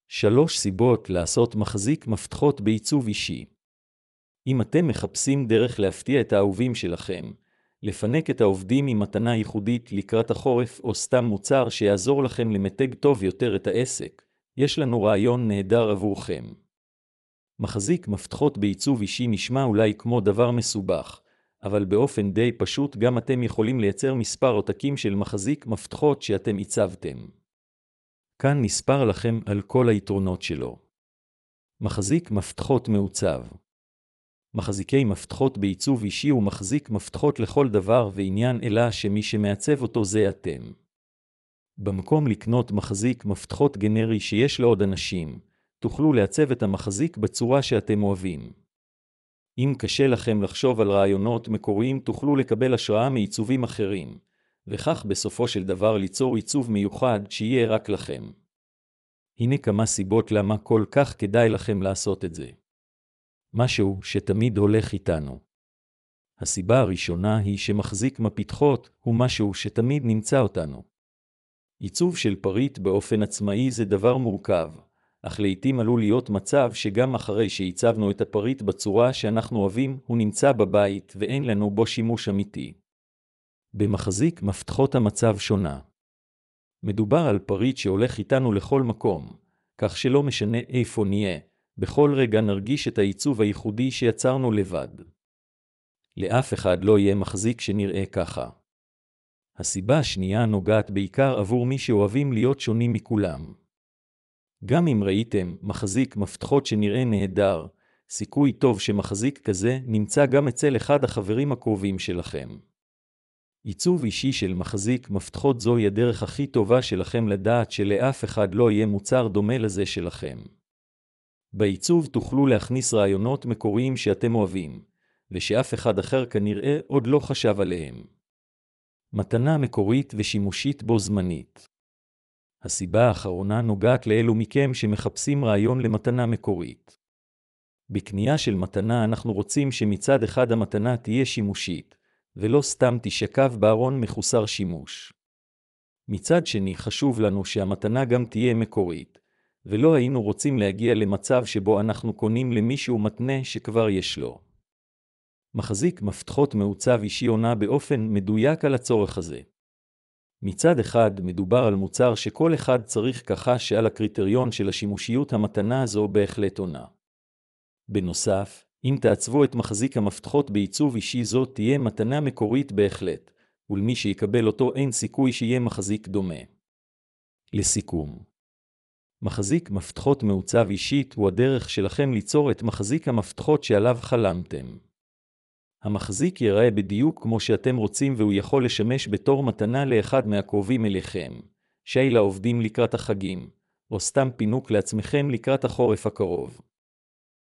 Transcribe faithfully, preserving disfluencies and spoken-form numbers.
שלוש סיבות לעשות מחזיק מפתחות בעיצוב אישי. אם אתם מחפשים דרך להפתיע את האהובים שלכם, לפנק את העובדים עם מתנה ייחודית לקראת החורף או סתם מוצר שיעזור לכם למתג טוב יותר את העסק, יש לנו רעיון נהדר עבורכם. מחזיק מפתחות בעיצוב אישי נשמע אולי כמו דבר מסובך, אבל באופן די פשוט גם אתם יכולים לייצר מספר עותקים של מחזיק מפתחות שאתם עיצבתם. כאן נספר לכם על כל היתרונות שלו. מחזיק מפתחות מעוצב. מחזיקי מפתחות בעיצוב אישי הוא מחזיק מפתחות לכל דבר ועניין, אלא שמי שמעצב אותו זה אתם. במקום לקנות מחזיק מפתחות גנרי שיש לעוד אנשים, תוכלו לעצב את המחזיק בצורה שאתם אוהבים. אם קשה לכם לחשוב על רעיונות מקוריים, תוכלו לקבל השראה מעיצובים אחרים, וכך בסופו של דבר ליצור עיצוב מיוחד שיהיה רק לכם. הנה כמה סיבות למה כל כך כדאי לכם לעשות את זה. משהו שתמיד הולך איתנו. הסיבה הראשונה היא שמחזיק מפתחות הוא משהו שתמיד נמצא אותנו. עיצוב של פריט באופן עצמאי זה דבר מורכב, אך לעתים עלול להיות מצב שגם אחרי שעיצבנו את הפריט בצורה שאנחנו אוהבים, הוא נמצא בבית ואין לנו בו שימוש אמיתי. במחזיק מפתחות המצב שונה. מדובר על פריט שהולך איתנו לכל מקום, כך שלא משנה איפה נהיה, בכל רגע נרגיש את העיצוב הייחודי שיצרנו לבד. לאף אחד לא יהיה מחזיק שנראה ככה. הסיבה השנייה נוגעת בעיקר עבור מי שאוהבים להיות שונים מכולם. גם אם ראיתם מחזיק מפתחות שנראה נהדר, סיכוי טוב שמחזיק כזה נמצא גם אצל אחד החברים הקרובים שלכם. עיצוב אישי של מחזיק מפתחות זוהי הדרך הכי טובה שלכם לדעת שלאף אחד לא יהיה מוצר דומה לזה שלכם. בעיצוב תוכלו להכניס רעיונות מקוריים שאתם אוהבים, ושאף אחד אחר כנראה עוד לא חשב עליהם. מתנה מקורית ושימושית בו זמנית. הסיבה האחרונה נוגעת לאלו מכם שמחפשים רעיון למתנה מקורית. בקנייה של מתנה אנחנו רוצים שמצד אחד המתנה תהיה שימושית, ולא סתם תשכב בארון מחוסר שימוש. מצד שני חשוב לנו שהמתנה גם תהיה מקורית, ולא היינו רוצים להגיע למצב שבו אנחנו קונים למישהו מתנה שכבר יש לו. מחזיק מפתחות מעוצב אישי עונה באופן מדויק על הצורך הזה. מצד אחד מדובר על מוצר שכל אחד צריך, ככה שעל הקריטריון של השימושיות המתנה הזו בהחלט עונה. בנוסף, אם תעצבו את מחזיק המפתחות בעיצוב אישי זו תהיה מתנה מקורית בהחלט, ולמי שיקבל אותו אין סיכוי שיהיה מחזיק דומה. לסיכום, מחזיק מפתחות מעוצב אישית הוא הדרך שלכם ליצור את מחזיק המפתחות שעליו חלמתם. המחזיק ייראה בדיוק כמו שאתם רוצים והוא יכול לשמש בתור מתנה לאחד מהקרובים אליכם, שי לעובדים לקראת החגים, או סתם פינוק לעצמכם לקראת החורף הקרוב.